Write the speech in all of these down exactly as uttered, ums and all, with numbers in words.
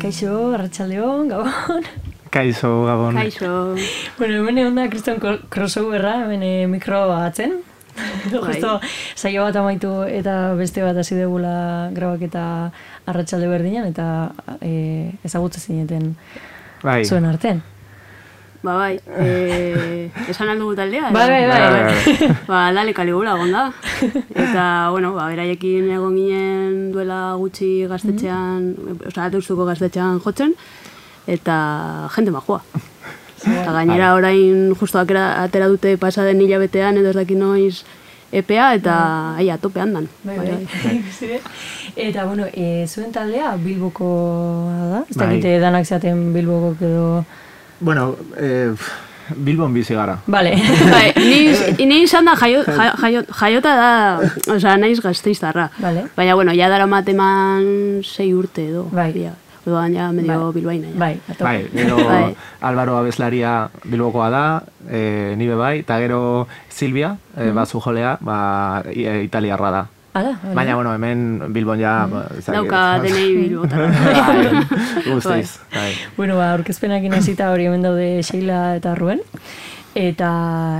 Kaixo, arratsaldeon, gabon. Kaixo, gabon. Kaixo. Bueno, hemen egon da kriston crossoverra, hemen eh, mikro atzen. Justo, saio bat amaitu eta beste bat hasi degula grabaketa arratsalde berdinan, eta eh, ezagutze zineten bai. Zuen artean. Ba, bai, eh, esan aldugu taldea? Bai, bai, bai. bai. Ba, Lale Kaligula egon da. Eta, bueno, ba, beraiekin egon ginen duela gutxi gaztetxean, mm-hmm. Osa, Deustuko gaztetxean jotzen, eta jente majua. Eta gainera orain justo atera dute pasaden hilabetean edo ez daki noiz epea, eta aia, tope handan. Bai, bai. Eta, bueno, e, zuen taldea Bilboko da? Ez dakite danak zaten Bilboko edo... Bueno, eh, Bilbon bizi gara. Vale. Bai, ni izan da jaio, jaio, jaiota da, osea, naiz gazteiztarra. Vale. Baina, bueno, ja dara mateman sei urte edo. Bai. Ja. Orduan ja medio bai. Bilbaina. Ja. Bai, bai, gero bai. Álvaro abeslaria Bilbokoa da, eh, nibe bai, eta gero Silvia, eh, mm-hmm. bazu jolea, ba, italiarra da. Ala, baina, bueno, hemen Bilbon ja... Mm. Dauka denei Bilbotara. Bai, guztiz. Bai. Bueno, ba, aurkezpenakin hasita hori hemen daude Sheila eta Ruen. Eta,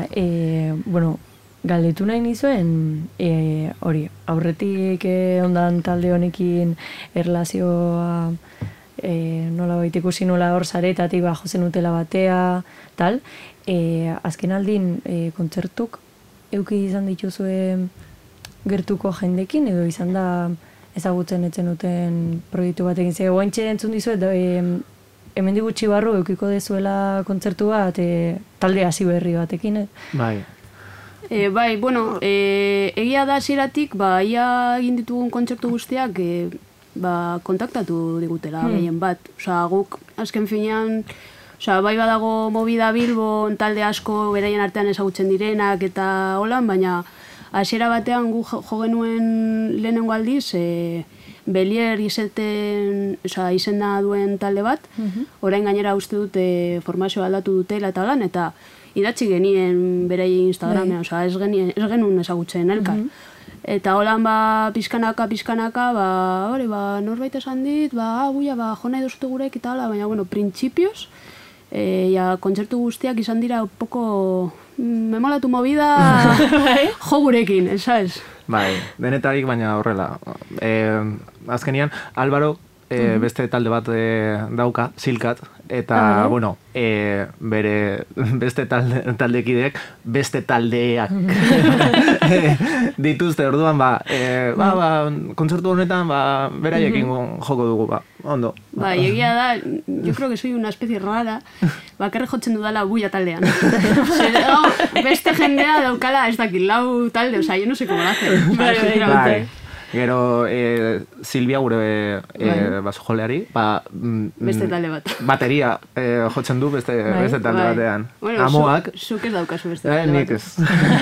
e, bueno, galdetu nahi nizuen, e, hori, aurretik e, ondan talde honekin erlazioa e, nola baita ikusi nola hor zaretatik ba, jozen utela batea, tal. E, azken aldin, e, kontzertuk euki izan dituzue gertuko jendekin, edo izan da ezagutzen etzen duten proiektu batekin. Ze, oaintxe entzun dizuet, e, hemen digutxi barru eukiko dezuela kontzertu bat, e, talde hasi berri batekin. Eh? Bai. E, bai, bueno, e, egia da hasieratik, ba, ia egin ditugun kontzertu guztiak, e, ba, kontaktatu digutela hmm. gehien bat. Osa, guk, azken finean, osa, bai badago Movida Bilbon, talde asko beraien artean ezagutzen direnak eta holan, baina hasiera batean gu jo genuen lehenengo aldiz, e, Belier izeten, oza, izena duen talde bat, mm-hmm. orain gainera uste dute formazioa aldatu dutela eta lan, eta idatzi genien berei Instagramean, oza, ez, genien, ez genuen ezagutzen elkar. Mm-hmm. Eta holan ba, pizkanaka, pizkanaka, ba, hori, ba, norbait esan dit, ba, buia, ba, jona edo zute gurek eta hala, baina, bueno, printzipioz, e, ja, kontzertu guztiak izan dira un poco... memolatu movida jo gurekin, esaz? Bai, denetarik baina horrela. E, azkenian, Álvaro e, uh-huh. beste talde bat e, dauka, Silkat, eta, uh-huh. bueno, e, bere beste talde, taldekideek, beste taldeak dituzte, orduan, ba, e, ba, ba, kontzertu honetan, ba, beraiekin uh-huh. joko dugu, ba, ondo. Ba, egia da, yo creo que soy una especie rara, bakarri jotzen dudala buia taldean. Zer, oh, beste jendea daukala ez dakit, lau talde, oza, yo no sé cómo lo hacen. Bai, bai, bai. Gero eh, Silvia gure eh, basu joleari, ba, mm, beste talde bat. Bateria eh, jotzen du beste, bai, beste talde bai. Batean. Bueno, Amoak. Zuk ez daukazu beste talde bat. Nik ez.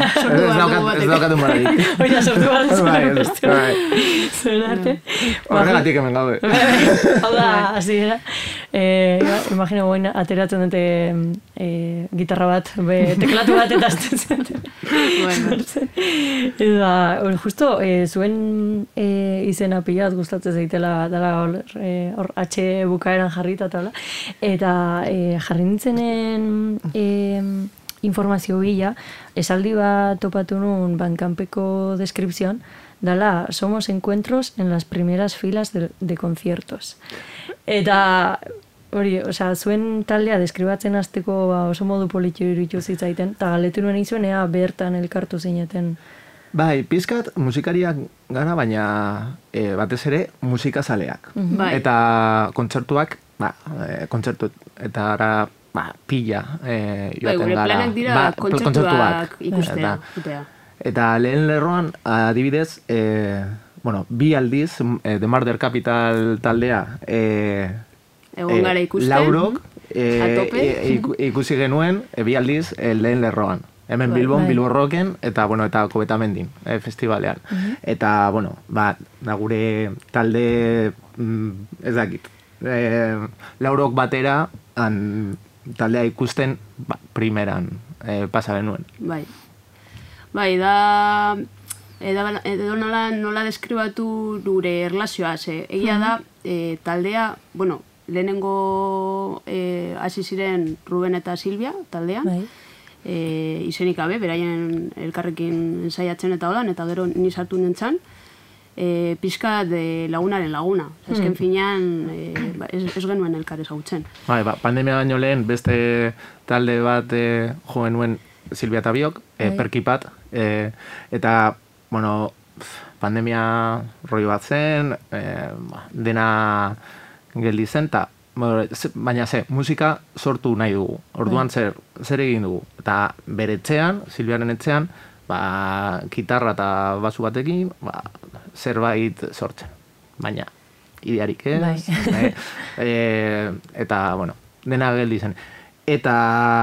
Ez daukatu maradik. Oina, sortu bat zuen beste. Zuen arte. Horregatik hemen gaude. Hau da, hasi era. Imagina guain ateratzen dute eh, gitarra bat, be, teklatu bat eta azten zen. Bueno. Eta, justo, eh, zuen E, izena pilat gustatzen zaitela dela hor e, H bukaeran jarrita eta eta e, jarri nintzenen e, informazio bila esaldi bat topatu nun Bandcampeko deskripzion dela somos encuentros en las primeras filas de, de conciertos eta hori, osea, zuen taldea deskribatzen hasteko ba, oso modu politxo iruditu zitzaiten eta galetu nuen izuen ea bertan elkartu zineten. Bai, pizkat musikariak gara, baina e, batez ere musikazaleak. Mm-hmm. Bai. Eta kontzertuak, ba, e, kontzertu eta ara, ba, pila e, joaten gara. Bai, gure planak dira ba, kontzertuak ikustea. Eta, eta lehen lerroan, adibidez, e, bueno, bi aldiz, e, The Murder Capital taldea, e, egon gara ikusten, Laurok, e, a tope. E, ikusi genuen, e, bi aldiz, e, lehen lerroan. Hemen Bilbon, bai. Bilbo Rocken, eta, bueno, eta Kobetamendin, eh, festivalean. Uh-huh. Eta, bueno, ba, da gure talde, mm, ez dakit, eh, Laurok batera, an, taldea ikusten, ba, primeran, eh, pasa benuen. Bai. Bai, da, edo, edo nola, nola deskribatu gure erlazioa, ze, egia uh-huh. da, eh, taldea, bueno, lehenengo hasi ziren Ruben eta Silvia taldean, e, izenik gabe, beraien elkarrekin ensaiatzen eta holan, eta gero ni sartu nintzen, e, pixka de lagunaren laguna. Azken hmm. finean, e, ba, ez, ez genuen elkar ezagutzen. Bai, ba, pandemia baino lehen, beste talde bat e, jo genuen Silvia eta biok, e, perkipat, e, eta, bueno, pandemia roi bat zen, e, dena geldi zen, eta baina ze, musika sortu nahi dugu. Orduan zer, zer egin dugu. Eta bere etxean, Silviaren etxean, ba, gitarra eta basu batekin, ba, zerbait sortzen. Baina, idearik ez. Bai. e, eta, bueno, dena geldi zen. Eta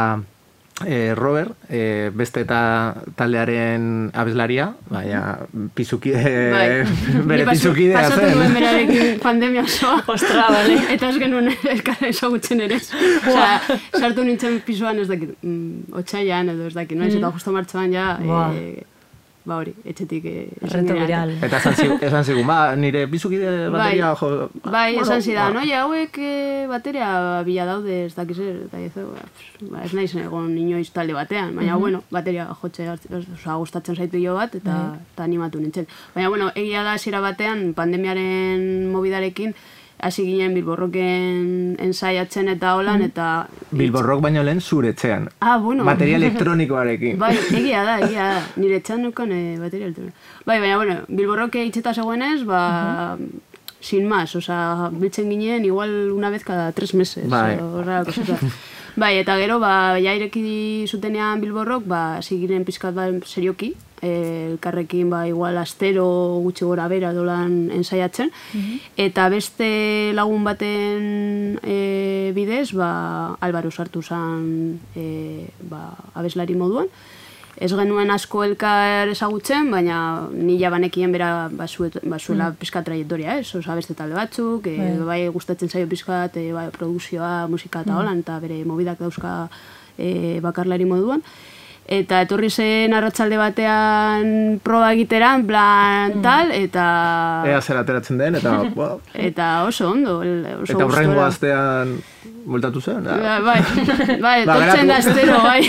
e, Robert, e, beste eta taldearen abeslaria, baina pizukide, bai. bere pizukidea zen. Pasatu duen berarekin pandemia osoa. Ostra, bale. Eta ez genuen elkarra ezagutzen ere. Osa, sartu nintzen pisuan ez dakit, mm, otxaian edo ez dakit, noiz, mm. eta justo martxoan ja, e, ba hori, etxetik e, reto viral. Eta esan zigun, ba, nire pizukide bateria, bai, jo... Bai, esan zidan, ba. Oie, hauek e, bateria bila daude, ez dakiz er, eta ez, ba, ez nahi zen egon inoiz talde batean, baina, mm -hmm. bueno, bateria jotxe, oza, gustatzen zaitu jo bat, eta, mm -hmm. eta animatu nintzen. Baina, bueno, egia da zira batean, pandemiaren mobidarekin, hasi ginen Bilborroken ensaiatzen eta holan, eta... Bilborrok baino lehen zure etxean. Ah, bueno. Bateria elektronikoarekin. Bai, egia da, egia da. Nire etxean nukan e, bateria elektronikoa. Bai, baina, bueno, Bilborroke itxeta zegoenez, ba... Uh -huh. Sin más, oza, biltzen ginen igual una vez cada tres meses. Bai. Horra, koseta. Bai, eta gero, ba, ja ireki zutenean Bilborrok, ba, zigiren pizkat ba, serioki, elkarrekin ba, igual astero gutxi gora bera dolan ensaiatzen, mm-hmm. eta beste lagun baten e, bidez, ba, Álvaro sartu zen e, ba, abeslari moduan. Ez genuen asko elkar ezagutzen, baina ni jabanekien bera bazuela mm. pizka trajektoria, ez? Osa beste talde batzuk, e, bai. bai gustatzen zaio pizkat, e, bai, produkzioa, musika eta mm. holan, eta bere mobidak dauzka e, bakarlari moduan. Eta etorri zen arratsalde batean proba egiteran, plan tal, eta... Ea zer ateratzen den, eta... Wow. Eta oso ondo, oso eta horrengo astean bultatu zen? Ja. Bai, bai, tortzen da astero, bai.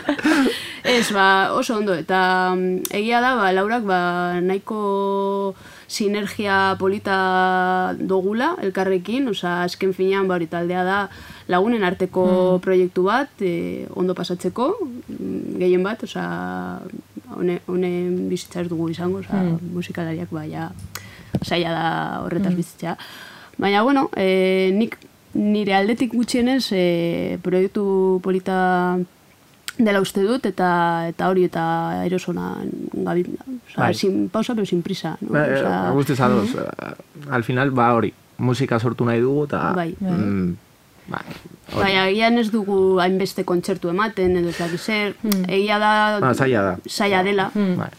Ez, ba, oso ondo, eta egia da, ba, Laurak, ba, nahiko sinergia polita dogula elkarrekin, oza, azken finean, ba, hori taldea da, lagunen arteko mm. proiektu bat, e, ondo pasatzeko, gehien bat, oza, honen one bizitza ez dugu izango, oza, mm. musikalariak, ba, ja, saia da horretaz mm. bizitza. Baina, bueno, e, nik nire aldetik gutxienez, e, proiektu polita dela uste dut, eta eta hori eta erosona gabi, bai. Sin pausa, pero sin prisa. No? Ba, o sea, guztiz adoz, mm-hmm. al final, ba hori, musika sortu nahi dugu, eta... Bai. Mm, ba, bai, agian ez dugu hainbeste kontzertu ematen, edo ez dakiz zer, mm. egia da... Ba, zaila da. Zaila dela. Mm. Bai.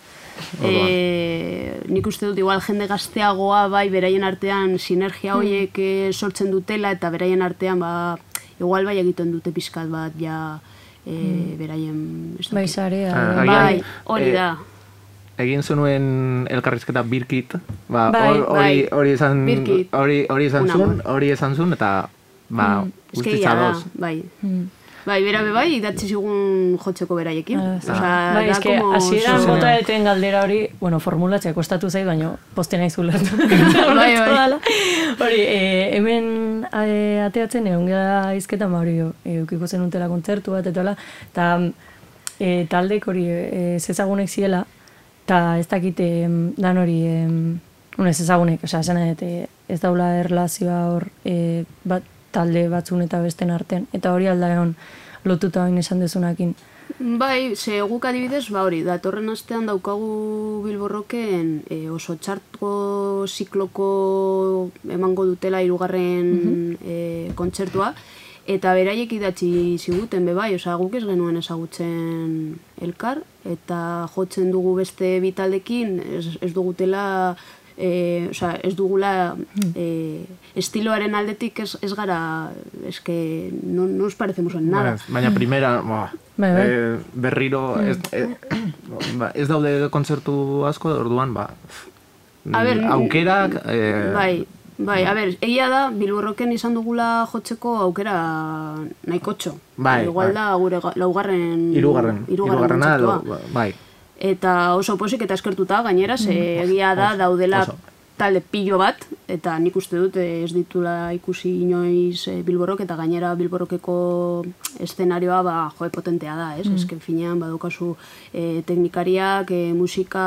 E, nik uste dut igual jende gazteagoa, bai, beraien artean sinergia horiek mm. sortzen dutela, eta beraien artean, ba, igual bai egiten dute pizkat bat, ja... E, beraien... Bai, zarea. Ah, bai, hori e, da. Egin zenuen elkarrizketa Birkit, ba, hori bai, hori esan hori hori esan zuen, hori esan zuen, eta ba, mm, guztitza doz. Bai. Mm. Bai, bera be bai, idatzi zigun jotzeko beraiekin. Ah, Osa, bai, eske, hasieran bota eten galdera hori, bueno, formulatzea kostatu zait, baina poste nahi zulertu. Bai, bai. Hori, e, hemen e, ateatzen egon gara izketan, ba, hori, e, eukiko zen untela kontzertu bat, eta eta e, taldek hori e, zezagunek ziela, eta ez dakite dan hori, e, ez ezagunek, oza, esan edo, ez daula erlazioa hor, e, bat, talde batzun eta besten artean, eta hori alda egon lotuta bain esan dezunakin. Bai, ze guk adibidez, ba hori, datorren astean daukagu Bilborroken e, oso txartko zikloko emango dutela hirugarren mm-hmm. e, kontzertua, eta beraiek idatzi ziguten be bai, osea guk ez genuen ezagutzen elkar, eta jotzen dugu beste bitaldekin, ez, ez dugutela... E, oza, ez dugula e, estiloaren aldetik ez, ez gara, eske no, no nos parecemos en nada. Baina primera, ba, e, berriro, ez, e, ba, ez daude kontzertu asko, orduan, ba, A ber, aukerak... E, bai, Bai, a ber, egia da, Bilbo Rocken izan dugula jotzeko aukera nahikotxo. Bai, igual bai. da gure laugarren... Hirugarren, hirugarrena, bai. Eta oso posik eta eskertuta gainera, ze egia da daudela talde pilo bat, eta nik uste dut ez ditula ikusi inoiz Bilbo Rock, eta gainera Bilbo Rockeko eszenarioa ba, joe potentea da, ez? Mm. Ezken finean, badukazu e, teknikariak, e, musika...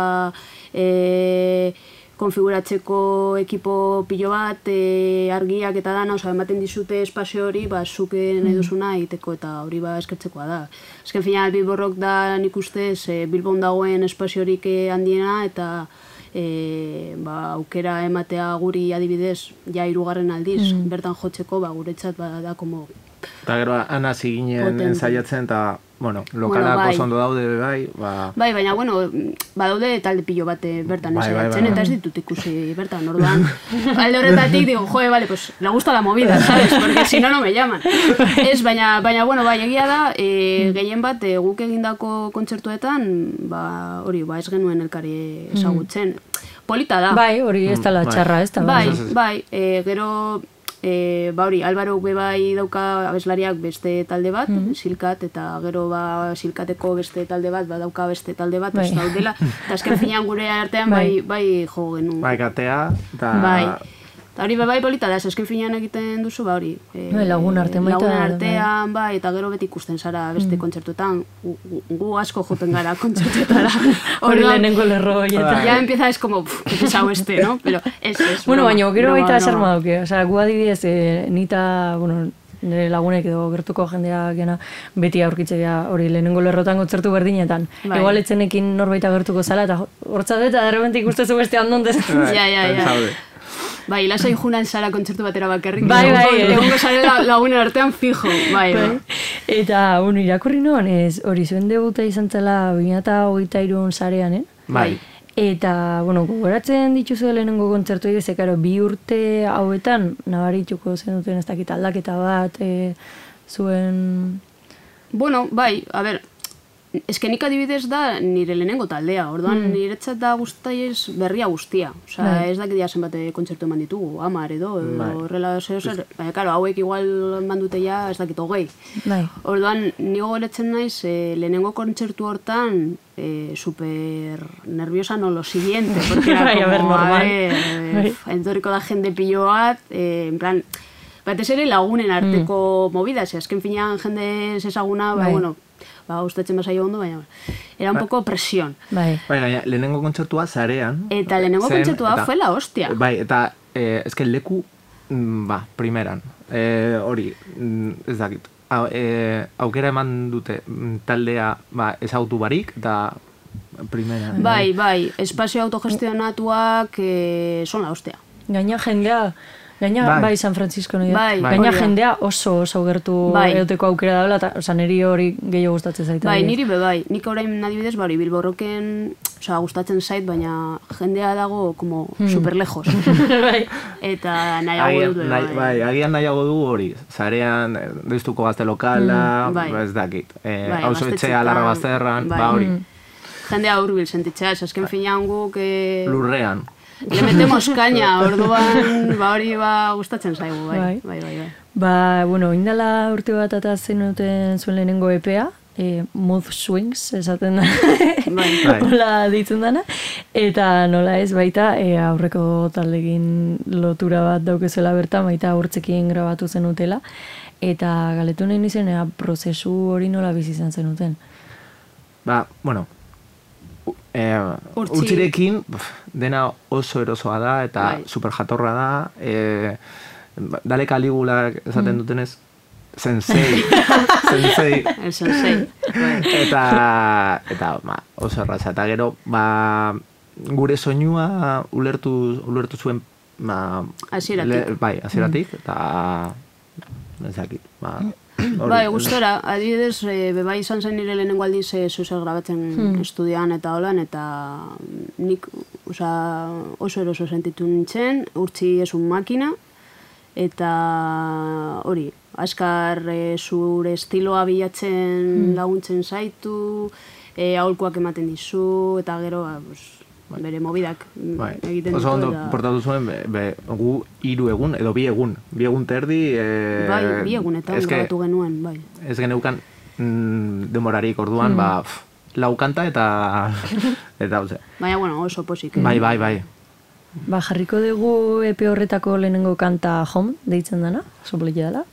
E, konfiguratzeko ekipo pilo bat, e, argiak eta dana, oza, ematen dizute espazio hori, ba, zuke nahi duzuna egiteko eta hori ba eskertzekoa da. Azken fina, Bilbo Rock da nik ustez, e, Bilbon dagoen espaziorik handiena eta e, ba, aukera ematea guri adibidez, ja hirugarren aldiz, mm. bertan jotzeko, ba, guretzat ba, da como... Eta gero, ana ziginen ensaiatzen eta... Bueno, lokalak bueno, bai. Oso ondo daude, bai, ba... Bai, baina, bueno, badaude talde pilo bate bertan bai, bai, bai, bai. Eta ez ditut ikusi bertan, orduan. Alde horretatik, digo, joe, vale, pues, le gusta la movida, ¿sabes? Porque si no, no me llaman. Ez, baina, baina, bueno, bai, egia da, e, gehien bat, e, guk egindako kontzertuetan, ba, hori, ba, ez genuen elkari ezagutzen. Polita da. Bai, hori ez da la txarra, ez da. Bai, bai, e, gero... E, ba hori, Alvaro bai dauka abeslariak beste talde bat, mm-hmm. Silkat, eta gero ba Silkateko beste talde bat, ba dauka beste talde bat, bai. Ez daudela, eta azken finean gure artean bai, bai jo genuen. Bai, katea, eta... Bai, eta hori bai polita da, azken finean egiten duzu, ba hori. E, bai, lagun artean baita. Lagun artean, bai, eta gero beti ikusten zara beste mm. kontzertuetan, gu, gu asko joten gara kontzertuetara. Hori lehenengo lerro horietan. Ya empieza es como, que pesado este, ¿no? Pero es, es. Bueno, baina, gero baita esarma duke, o sea, gu adibidez, eh, nita, bueno, nire lagunek edo gertuko jendea gena beti aurkitzea hori lehenengo lerrotan kontzertu berdinetan. Bai. Egoal etzenekin norbait agertuko zala, eta hortzat eta derrepente ikustezu beste ondontez. Ja, ja, ja. Bai, lasai junan zara kontzertu batera bakarrik. Bai, bai. Egongo zare lagunen artean fijo. Bai, bai. Eta, bueno, irakurri noan, ez, hori zuen debuta izan zela bi mila hogeita hiru sarean, eh? Bai. Eta, bueno, gogoratzen dituzu lehenengo kontzertu egin, ze, karo, bi urte hauetan, nabarituko zen duten ez dakit aldaketa bat, e, zuen... Bueno, bai, a ber, eskenik adibidez da nire lehenengo taldea, orduan mm. niretzat da guztaiez berria guztia. Osa, bai. Ez dakit ja zenbate kontzertu eman ditugu, hamar edo, bai. Horrela zeo zer, baina, karo, hauek igual eman dute ja, ez dakit hogei. Bai. Orduan, nigo goretzen naiz, eh, lehenengo kontzertu hortan, eh, super nerviosa no lo siguiente, porque era bai, como, a ver, normal. A ver, bai. Entorriko da jende pillo bat, eh, en plan, batez ere lagunen arteko mm. movida, ze azken finean jende ezaguna, ba, bueno, ba, ustetzen basaio ondo, baina era un ba, poco presión. Bai. Baina, lehenengo kontzertua zarean. Eta lehenengo zen, kontzertua eta, fue la hostia. Bai, eta, eh, eske leku, ba, primeran, eh, hori, ez dakit, au, eh, aukera eman dute taldea, ba, ezautu barik, eta primeran. Bai, bai, espazio autogestionatuak eh, son la hostia. Gaina jendea, Gaina, bai, bai San Francisco nahi da. Bai, Gaina jendea oso oso gertu bai. Euteko aukera daula, eta oza, niri hori gehiago gustatzen zaita. Bai, niri be bai. Nik orain adibidez, bari, Bilbo Rocken, oza, gustatzen zait, baina jendea dago como hmm. super lejos. Bai. Eta nahiago dut. Bai, bai, agian nahiago du hori. Zarean, deiztuko gazte lokala, mm, bai. Ez dakit. Eh, bai, hauzo etxea, larra bazterran, bai. Ba hori. Mm. Jendea hurbil sentitzea, esazken finean guk... Eh... Lurrean. Le metemos caña, orduan, ba hori ba gustatzen zaigu, bai, bai, bai, bai. Ba, bueno, indala urte bat eta zenuten zuen lehenengo epea, e, Mood Swings, esaten da, bai. Hola ditzen dana, eta nola ez baita, e, aurreko taldegin lotura bat daukezela bertan, baita hortzekin grabatu zenutela, eta galetu nahi nizen, ea, prozesu hori nola bizi izan zenuten. Ba, bueno, Eh, urtzirekin dena oso erosoa da eta bai. Super jatorra da, eh, dale Caligulak esaten mm. dutenez sensei sensei el sensei eta, eta ba, oso erraza eta gero ba, gure soinua ulertu, ulertu zuen ba, hasieratik bai, hasieratik mm. eta ezakit ba, bai, gustora, adibidez, e, bebai izan zen nire lehenengo aldiz e, zuzer grabatzen hmm. estudioan eta holan, eta nik oza, oso eroso sentitu nintzen, urtzi esun makina, eta hori, azkar e, zure estiloa bilatzen hmm. laguntzen zaitu, e, aholkuak ematen dizu, eta gero, ba, pues, bere mobidak egiten ditu. Oso ondo portatu zuen, gu hiru egun, edo bi egun, bi egun terdi... Bai, bi egunetan grabatu genuen, bai. Ez geneukan demorarik orduan, ba, laukanta eta... eta, hau ze. Baina, bueno, oso posik. Bai, bai, bai. Ba, jarriko dugu epe horretako lehenengo kanta Home, deitzen dena, sopleki dela.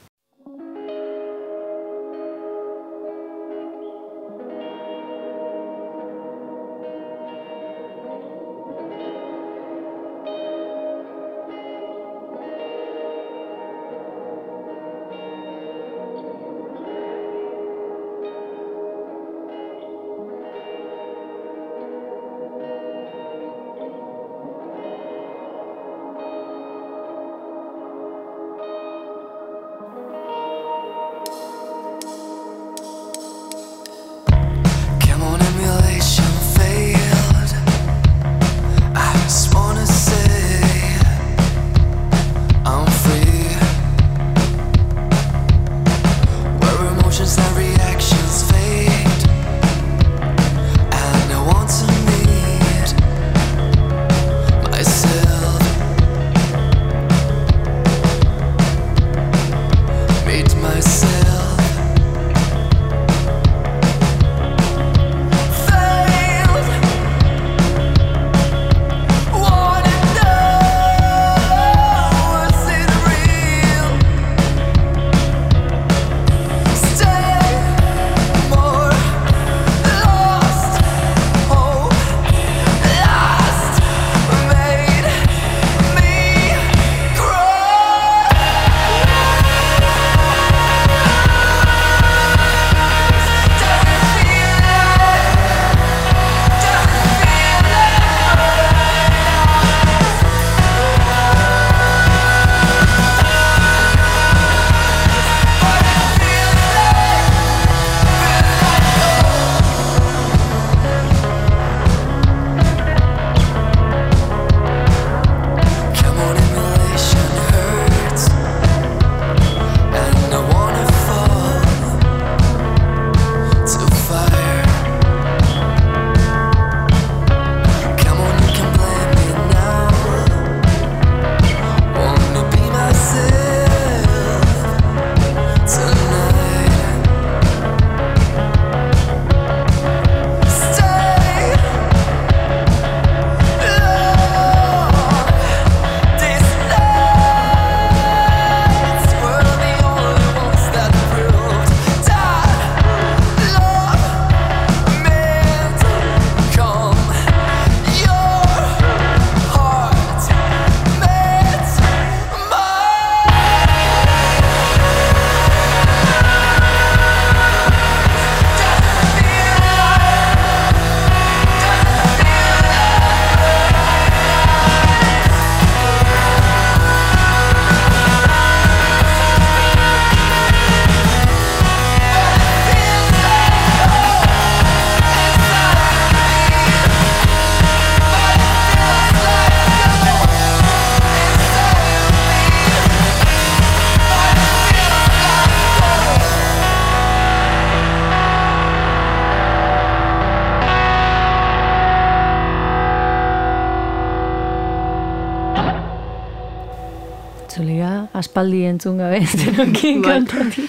Zulega, aspaldi entzun gabe, zenokin kantati.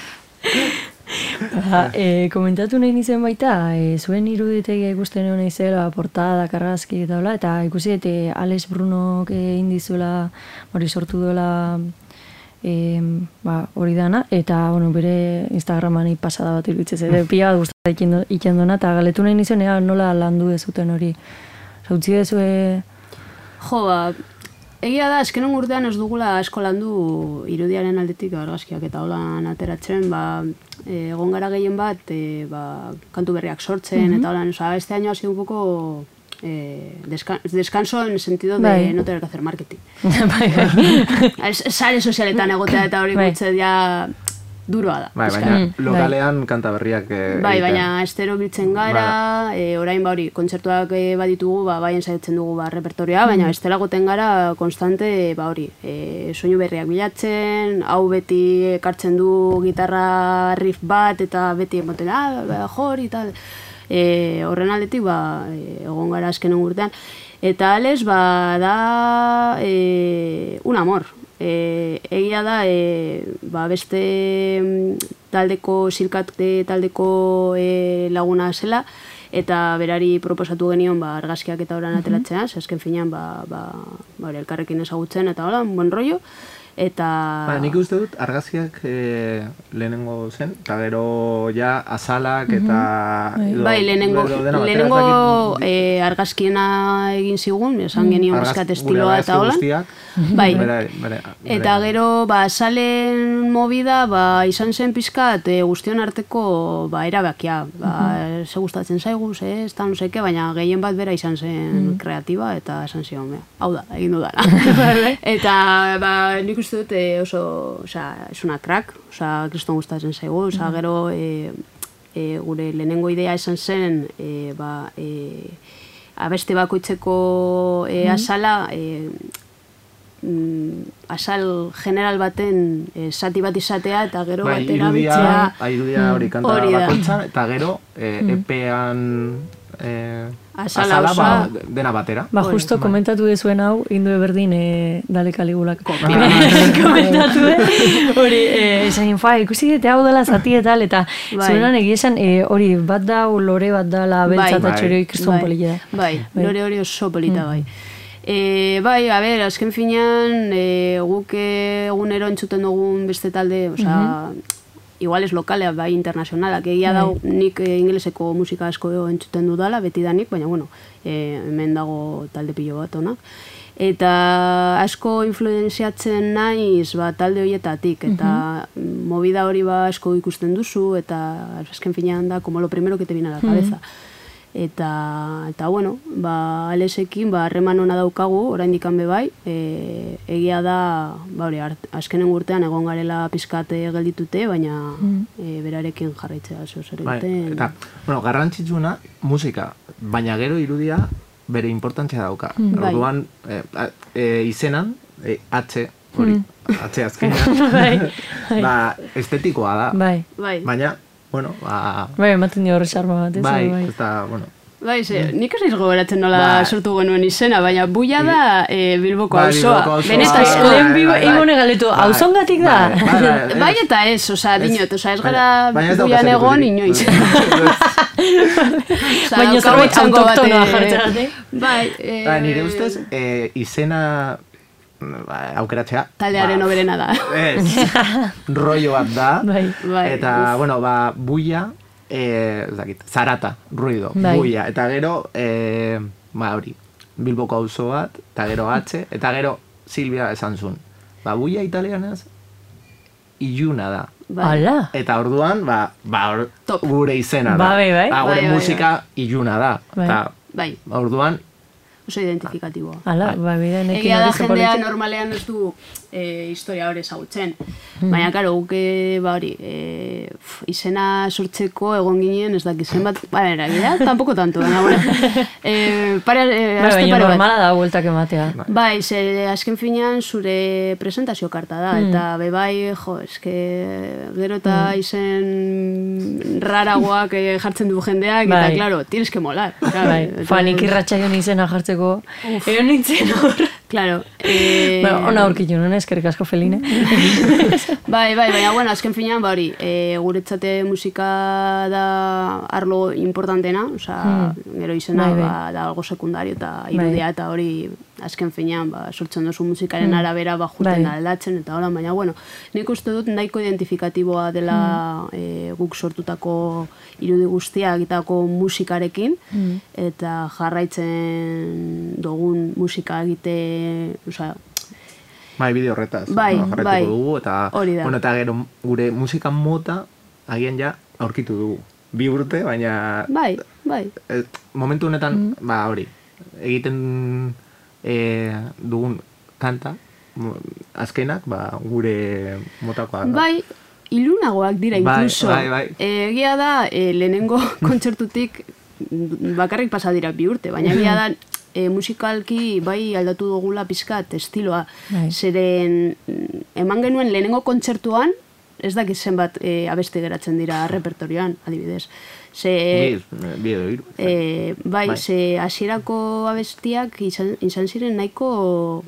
Ba, e, komentatu nahi nizen baita, e, zuen iruditegi ikusten egon izela, portada, kargazki eta hola, eta ikusi eta Alex Brunok egin dizuela, hori sortu duela e, ba, hori dana, eta bueno, bere Instagramani pasada bat iruditzez, edo pila bat guztatzen iken duna, eta galetu nahi nizen ea nola landu dezuten hori. Zautzi dezue... Jo, ba, egia da, eskenon urtean ez dugula asko landu irudiaren aldetik argazkiak eta holan ateratzen, ba, e, egon gara gehien bat, e, ba, kantu berriak sortzen, mm-hmm. eta holan, oza, este año ha sido un poco eh, descan descanso en el sentido de bai. No tener que hacer marketing. Bai, bai. Sare sozialetan egotea eta hori gutze ja duroa da. Bai, baina mm, lokalean bai. Kanta berriak eh, bai, baina estero biltzen gara, bai. e, orain ba hori, kontzertuak e, baditugu, ba, bai ensaiatzen dugu ba, repertorioa, baina mm. estela goten gara konstante, ba hori, e, soinu berriak bilatzen, hau beti ekartzen du gitarra riff bat, eta beti emoten, ah, ba, jori, tal. E, horren aldetik, ba, e, egon gara azkenen urtean. Eta ales, ba, da e, un amor. E, egia da, e, ba, beste taldeko, zirkate taldeko e, laguna zela, eta berari proposatu genion ba, argazkiak eta oran atelatzea, uh-huh. Azken finean ba, ba, ba, elkarrekin ezagutzen eta hola, bon rollo. Eta... Ba, nik uste dut argazkiak e, lehenengo zen, eta gero ja azalak eta... Mm-hmm. Edo, bai, lehenengo, edo lehenengo e, argazkiena egin zigun, esan genion bizkat estiloa eta hola. Bai, bere, bere, bere. Eta gero ba, azalen movida ba, izan zen pizkat e, guztion arteko ba, erabakia. Ba, mm-hmm. Ze gustatzen zaigu, ze, ez da, no seke, baina gehien bat bera izan zen mm-hmm. kreatiba eta esan zion, hau da, egin dudala. Eta ba, nik uste dut oso, osea, es una crack, osea, kriston gustatzen zaigu, osea, gero e, e, gure lehenengo idea esan zen, e, ba, e, abeste bakoitzeko e, azala, e, mm, azal general baten e, zati bat izatea, eta gero ba, batera irudia, bitzea. Irudia hori kanta bakoitzan, eta gero e, epean... E, Azala, Azala ba, dena batera. Ba, justo bai. Komentatu dezuen hau, Indue berdin e, dale kaligulak. Komentatu, eh? Hori, e, esan fa, ikusi dute hau dela zati eta tal, eta bai. Zuenan egizan, e, hori, bat da, lore bat da, la beltza eta txorio ikriston polilla. Bai, bai, lore hori oso polita, bai. E, bai, a ber, azken finean, e, guk egunero entzuten dugun beste talde, osea, mm-hmm. igual ez lokalea, bai internazionalak, egia dau nik e, ingeleseko musika asko entzuten dudala, beti da nik, baina bueno, e, hemen dago talde pilo bat onak. Eta asko influenziatzen naiz ba, talde horietatik, eta uh-huh. movida hori ba, asko ikusten duzu, eta azken finean da, como lo primero que te viene a la cabeza. Uh-huh. Eta, eta bueno, ba, Alesekin, ba, harreman hona daukagu, oraindik hanbe bai, e, egia da, ba, hori, azkenen urtean egon garela pizkate gelditute, baina mm. e, berarekin jarraitzea zeu zer egiten. Bai, eta, bueno, garrantzitsuna musika, baina gero irudia bere importantzia dauka. Mm. Orduan, e, e, izenan, e, H, hori, mm. H azkenean, bai. Ba, estetikoa da, bai. Baina, bueno, ba... Bai, ematen dio horre xarma bat, ez? Bai, bai. Eta, bueno... Bai, ze, nik ez naiz gogoratzen nola ba. Sortu genuen izena, baina buia da e, Bilboko ba, auzoa. Benetan, lehen ibone galetu, auzongatik da? Bai, bai, bai, bai eta ez, oza, dinot, oza, ez gara buian egon inoiz. Baina zerbait autoktonoa jartzen. Bai, nire ustez, izena... aukeratzea. Taldearen ba, oberena da. Ez, rollo bat da. Bai. Eta, uf. Bueno, ba, buia, eh, zakit, zarata, ruido, bai. Buia. Eta gero, eh, ba, hori, Bilboko auzo bat, eta gero H, eta gero Silvia esan zuen. Ba, buia italianaz, iluna da. Bai. Eta orduan, ba, ba or, gure izena da. Ba, bai, bai. Ba, gure bai, musika bai. Iluna da. Bai. Eta, bai. Orduan, oso identifikatiboa. Hala, ba, bida, nekin egia da jendea normalean ez du e, historia hori ezagutzen. Mm. Baina, karo, guke, ba hori, e, izena sortzeko egon ginen, ez dakit zenbat, ba, era, ya, tampoco tanto, baina, bueno. E, pare, e, ba, baina normala da bueltak ematea. Bai, ze, azken finean zure presentazio karta da, mm. eta be bai, jo, eske, gero eta mm. izen raragoak e, jartzen du jendeak, bai. Eta, klaro, tienes que molar. Claro, bai, fanik irratxaion izena jartzen egon nintzen hor. Claro. Eh... Bueno, ona aurkitu nuen, eskerrik asko Feline. bai, bai, baina, bueno, azken finean, ba hori, e, guretzate musika da arlo importantena, oza, hmm. gero izena bai, bai. Ba, da algo sekundario eta irudia, bai. Eta hori azken finean, ba, sortzen duzu musikaren hmm. arabera, ba, juten bai. Aldatzen, eta hola, baina, bueno, nik uste dut nahiko identifikatiboa dela hmm. e, guk sortutako irudi guztiak egitako musikarekin, hmm. eta jarraitzen dugun musika egite, osea, bai, bideo horretaz, bai, no, jarraituko bai, dugu, eta, bueno, eta gero gure musika mota, agian ja, aurkitu dugu. Bi urte, baina... Bai, bai. E, momentu honetan, mm. ba, hori, egiten e, dugun kanta, azkenak, ba, gure motakoa. Bai, ilunagoak dira incluso. Bai, bai, bai. Egia da, e, lehenengo kontzertutik bakarrik pasa dira bi urte, baina egia da, E, musikalki bai aldatu dugula pizkat estiloa. Bai. Zeren eman genuen lehenengo kontzertuan ez dakit zenbat e, abeste geratzen dira repertorioan, adibidez. Ze, bi edo hiru. E, bai, bai, ze hasierako abestiak izan, izan ziren nahiko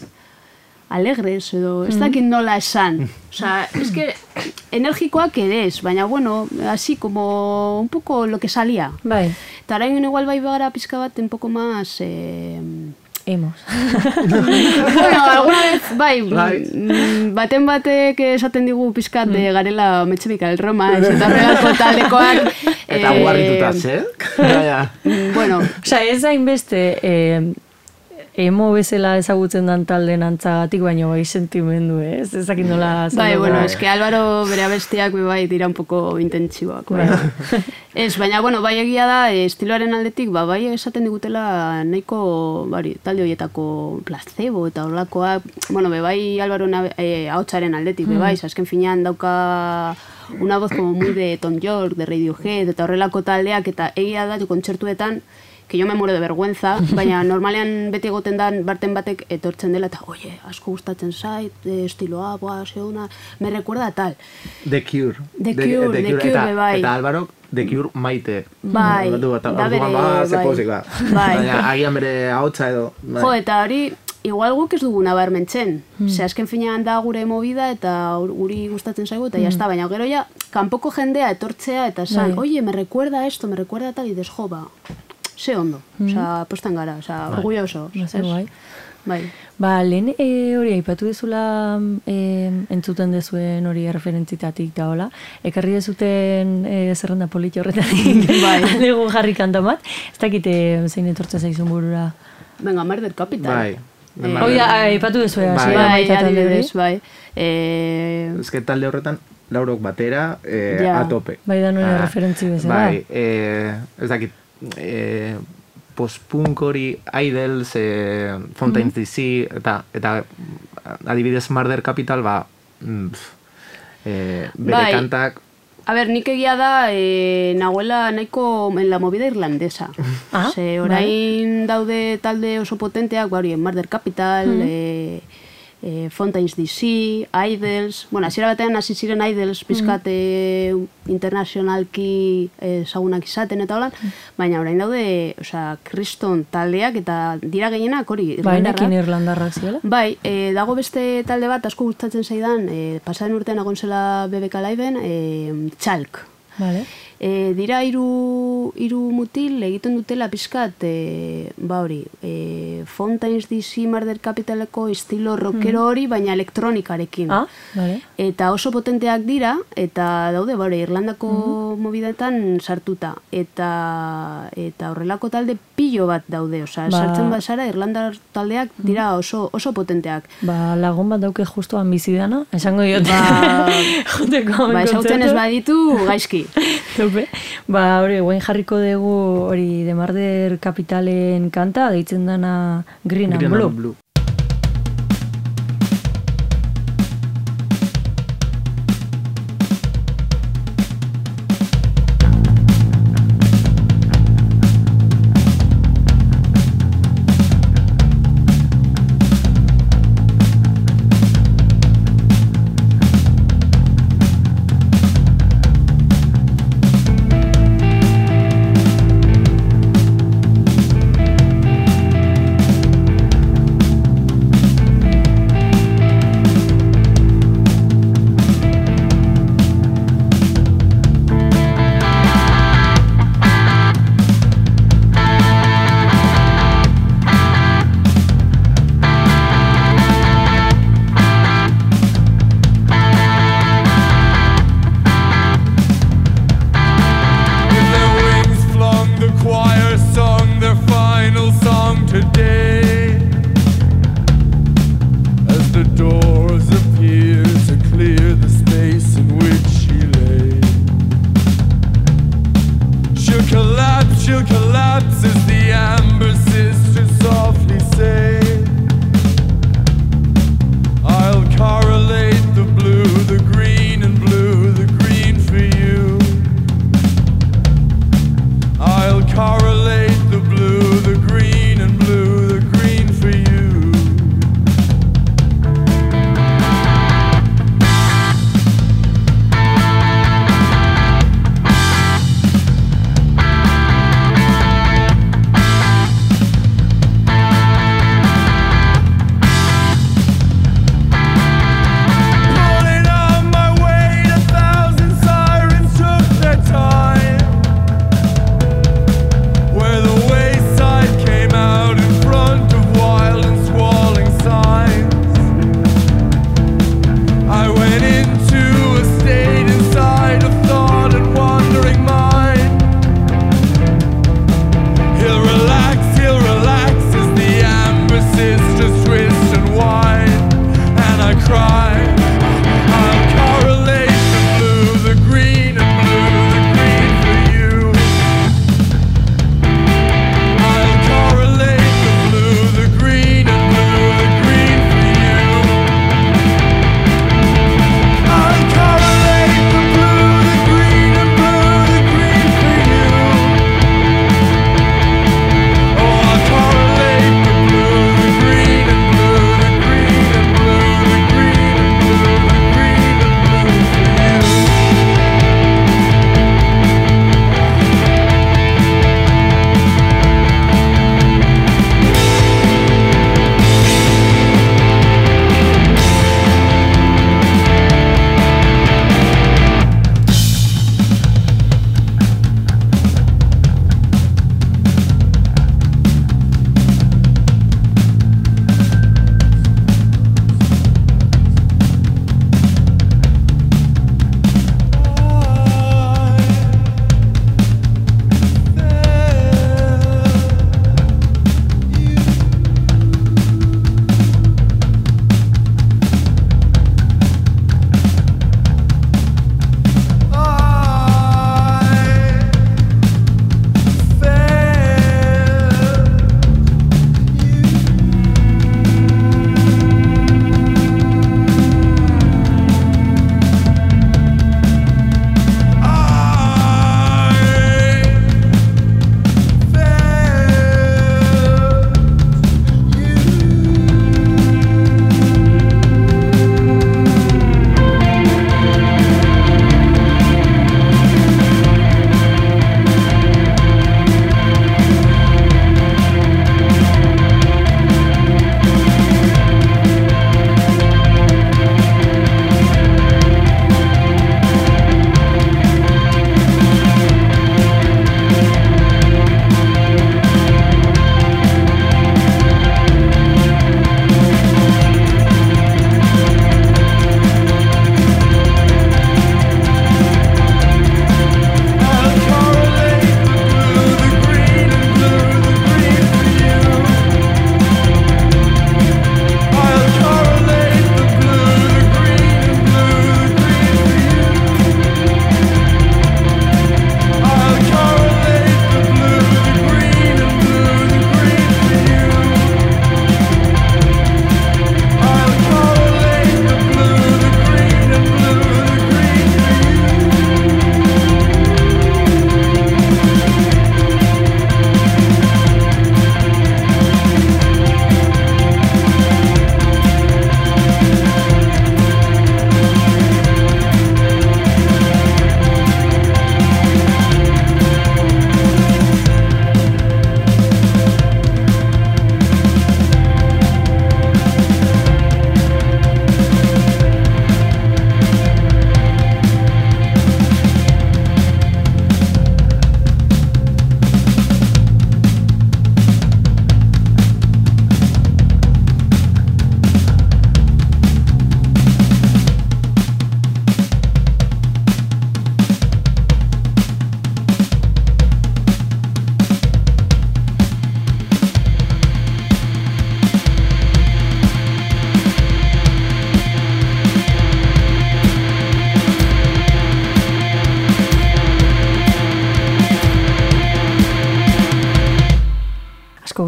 alegres edo, ez dakit nola esan. Osea, es que energikoak eres, baina bueno, así como un poco lo que salía. Bai. Eta orain igual bai bagara pizka bat un poco más... Eh, Emos. Bueno, alguna vez, bai, bai. baten batek esaten digu pizkat mm. de garela Metxebikal Roma, eta horrelako taldekoak. Eta eh, guarritutaz, eh? Bueno. Osa, ez hainbeste... Eh, emo bezala ezagutzen dan talden antzagatik, baina bai sentimendu, ez? Ez dakit nola... Bai, bueno, es que Álvaro bere abestiak bai dira un poco intentsiboak. Bai. Ez, baina, bueno, bai egia da, estiloaren aldetik, ba, bai esaten digutela nahiko, bari, talde horietako placebo eta horlakoa, bueno, be, bai Álvaro eh, ahotsaren aldetik, be, bai, azken finean dauka una voz como muy de Tom York, de Radiohead, eta horrelako taldeak, eta egia da, kontzertuetan, que yo me muero de vergüenza, baina normalean beti egoten dan barten batek etortzen dela eta oye, asko gustatzen zait, estiloa, boa, zeuna, me recuerda tal. The Cure. The Cure, The Cure, eta, bai. Eta Álvaro, The Cure maite. Bai, da bere, bai. Baina agian bere ahotsa edo. Bai. Jo, eta hori, igual guk ez dugu nabarmentzen. Mm. Ze azken finean da gure movida eta guri gustatzen zaigu eta mm. jazta, baina gero ja, kanpoko jendea etortzea eta esan, bai. Oye, me recuerda esto, me recuerda tal, y des, jo, ba, ze ondo, mm. osea, postan gara, osea, orgulloso. Bai. Bai. Ba, lehen e, hori aipatu dezula e, entzuten dezuen hori referentzitatik da hola. Ekarri dezuten e, zerrenda politi horretatik. Bai. Lego jarri kanta bat. Ez dakite zein etortzen zaizun burura. Venga, Murder Capital. Bai. Hoi da, aipatu dezue. Bai, bai, adibidez, bai. Ez que talde horretan, laurok batera, eh, ja. A tope. Bai, da nuen referentzi bezala. Bai, eh, ez dakit, eh, post-punk hori, Idols, eh, Fontaine's D C, eta, eta adibidez Murder Capital, ba, eh, bere bai. kantak... A ber, nik egia da, eh, nagoela nahiko en la movida irlandesa. Ah, Ze, orain bai. Daude talde oso potenteak, hori, Murder Capital, mm. eh, eh, Fontaine's D C, Idols... Bueno, hasiera batean hasi ziren Idols, pizkat mm. eh, internazionalki ezagunak eh, izaten eta holan, mm. baina orain daude, osea, kriston taldeak eta dira gehienak hori irlandarrak. Bainekin irlandarrak zirela? Bai, eh, dago beste talde bat, asko gustatzen zaidan, eh, pasaren urtean egon zela B B K Liveen, eh, Chalk. Vale. E, dira hiru hiru mutil egiten dutela pizkat e, ba hori, e, Fontaine's D C Murder Capitaleko estilo rockero hori, baina elektronikarekin. Ah, vale. Eta oso potenteak dira, eta daude, ba hori, Irlandako mm-hmm. mobidetan sartuta. Eta eta horrelako talde pilo bat daude, osea, ba, sartzen basara Irlandar taldeak dira oso oso potenteak. Ba, lagun bat dauke justuan bizidana, esango diote. Ba, joteko ba esauten ez baditu, gaizki. Ba, hori, guen jarriko dugu hori de Murder Capitalen kanta, deitzen dana Green and Blue. Blue.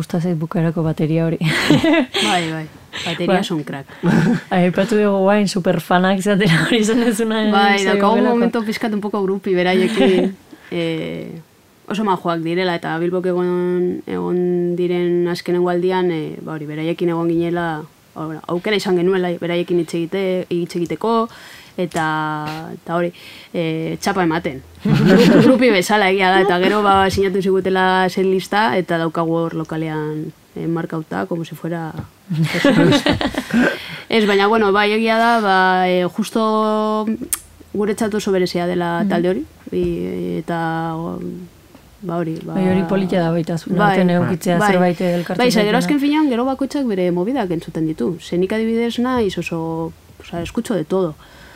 gustazait bukarako bateria hori. Bai, bai. Bateria son crack. Aipatu dugu guain, superfanak izatera hori zen ezuna. Bai, daukagu momento pizkat un poco grupi, beraiekin eh, oso majoak direla, eta Bilbok egon, egon diren azkenengo aldian, eh, ba hori, beraiekin egon ginela, aukera izan genuela, beraiekin hitz egite, hitz egiteko, eta, eta hori, e, txapa ematen. Grupi bezala egia da, eta gero ba, sinatu zigutela zen lista, eta daukagu hor lokalean e, markauta, como si fuera... Ez, baina, bueno, bai egia da, ba, e, justo guretzat oso berezia dela talde hori, e, eta... Ba hori, ba... Bai hori politia da baita zuen, bai, eukitzea bai, zerbait elkartzen. Bai, gero azken finean, gero bakoitzak bere mobidak entzuten ditu. Zenik adibidez naiz oso... O sea, escucho de todo.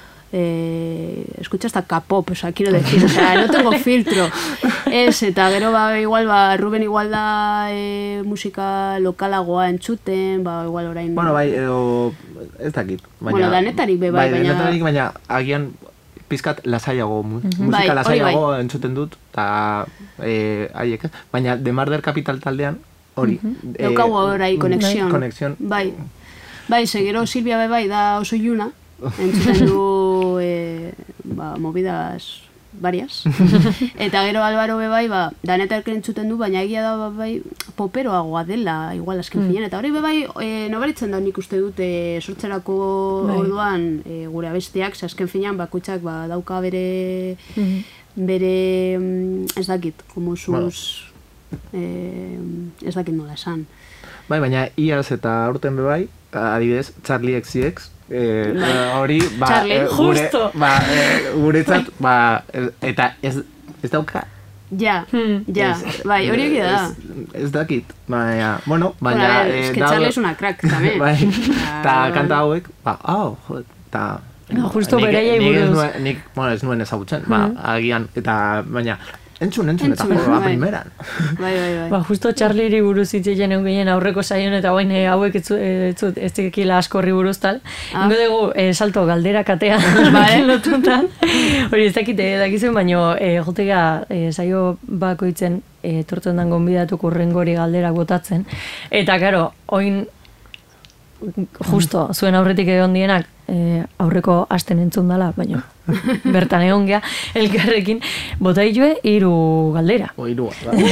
Eh, escucho hasta K-pop, o sea, quiero decir, o sea, no tengo filtro. Ez, eta gero, ba, igual, ba, Ruben igual da eh, musika lokalagoa entzuten, ba, igual orain... Bueno, bai, edo, ez dakit. Baina, bueno, danetarik be, bai, bai, baina... Danetarik, baina, agian, pizkat lasaiago, musika bai, lasaiago bai. Entzuten dut, eta eh, haiek, baina The Murder Capital taldean, hori. Uh-huh. eh, Eukagu horai, konexion. Konexion. Bai, bai, segero Silvia be bai da oso iluna, entzuten du eh, ba, movidas varias. Eta gero Álvaro be bai, ba, danetak entzuten du, baina egia da ba, bai, poperoagoa dela, igual azken mm. finean. Eta hori be bai, e, nobaritzen da nik uste dute sortzerako bai. Orduan e, gure abestiak, ze azken finean bakutsak ba, dauka bere, mm-hmm. bere, ez dakit, como sus, bueno. eh, ez dakit nola esan. Bai, baina iaz eta aurten be bai, adibidez, Charlie X C X, Eh, hori, ba, Charlie, eh, gure, ba, eh, guretzat, ba, eta ez, ez dauka. Ja, hmm. ja, ez, bai, hori egia da. Ez, ez dakit, baina, bueno, baina... Bueno, eh, es que Charlie es una crack, también. Bai, eta kanta hauek, ba, hau, oh, eta... No, justo beraiei buruz. Nik, bueno, ez nuen ezagutzen, ba, agian, eta, baina... Entzun, entzun, eta joko, ba, primeran. Bai, bai, bai. Ba, justo Charlieri buruz itxeien egun ginen aurreko saion, eta guain hauek ez tekila askorri buruz tal. Ah. Ingo dugu, eh, salto galdera katea, bai, lotutan. Hori, ez dakite, dakizuen, baino, eh, jotega eh, saio bakoitzen eh, tortzen dan gonbidatu kurrengori galderak botatzen. Eta, karo, oin, justo, zuen aurretik egon dienak, eh, aurreko asten entzun dala, baina bertan egon gea, elkarrekin, bota ditue hiru galdera. O hiru,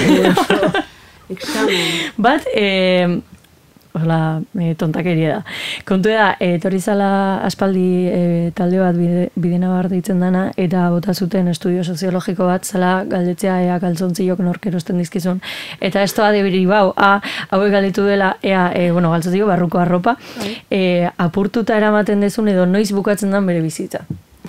examen. Bat, eh, hola, eh, tontakeria da. Kontu da, eh, etorri zala aspaldi eh, talde bat bide, bidena bar deitzen dana, eta bota zuten estudio soziologiko bat, zala galdetzea ea galtzontzilok nork erosten dizkizun. Eta ez toa debiri bau, a, hauek galdetu dela, ea, e, bueno, galtzontzilok, barruko arropa, e, apurtuta eramaten dezun edo noiz bukatzen dan bere bizitza.